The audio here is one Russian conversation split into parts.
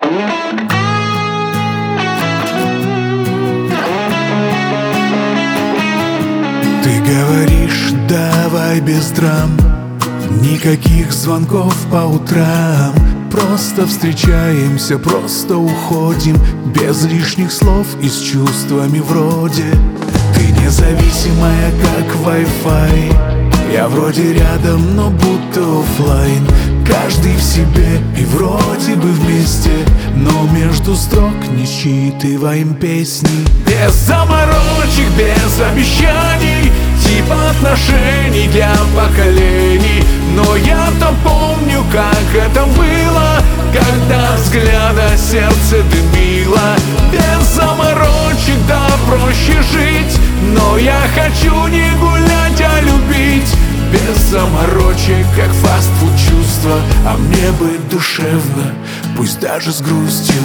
Ты говоришь, давай без драм, никаких звонков по утрам. Просто встречаемся, просто уходим, без лишних слов и с чувствами вроде. Ты независимая, как Wi-Fi, я вроде рядом, но будто оффлайн. Каждый в себе и вроде бы вместе, но между строк не считываем песни. Без заморочек, без обещаний, типа отношений для поколений. Но я-то помню, как это было, когда взгляда сердце дымило. Без заморочек, да проще жить, но я хочу не гулять, а любить. Без заморочек, как фастфуд чувства, а мне быть душевно, пусть даже с грустью.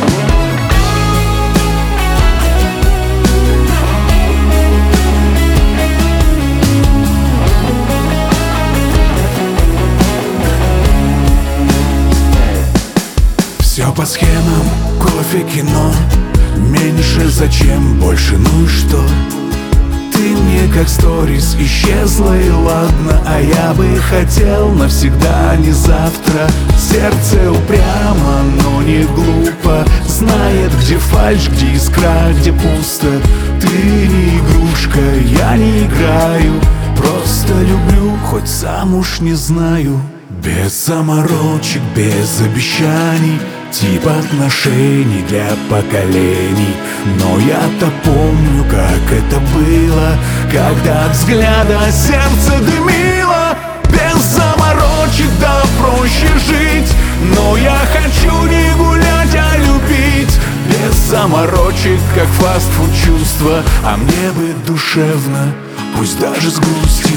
Все по схемам, кофе, кино, меньше зачем, больше ну и что? Ты мне как сторис исчезла и ладно, а я бы хотел навсегда, не завтра. Сердце упрямо, но не глупо, знает, где фальшь, где искра, где пусто. Ты не игрушка, я не играю, просто люблю, хоть сам уж не знаю. Без заморочек, без обещаний, типа отношений для поколений. Но я-то помню, как это было, когда от взгляда сердце дымило. Без заморочек, да проще жить, но я хочу не гулять, а любить. Без заморочек, как фастфуд чувства, а мне быть душевно, пусть даже с грустью.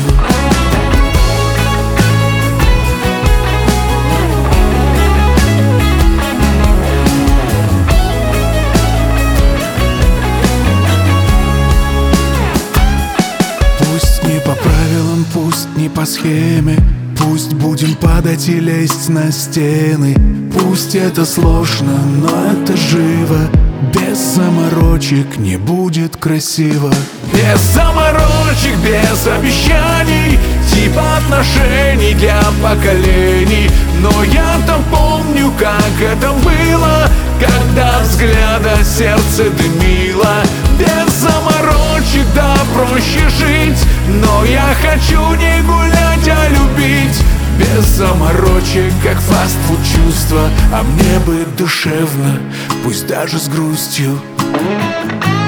Пусть не по схеме, пусть будем падать и лезть на стены. Пусть это сложно, но это живо. Без заморочек не будет красиво. Без заморочек, без обещаний, типа отношений для поколений. Но я-то помню, как это было, когда взгляда сердце дымило. Без заморочек, да проще жить, но я хочу не гулять, а любить. Без заморочек, как фастфуд чувства, а мне быть душевно, пусть даже с грустью.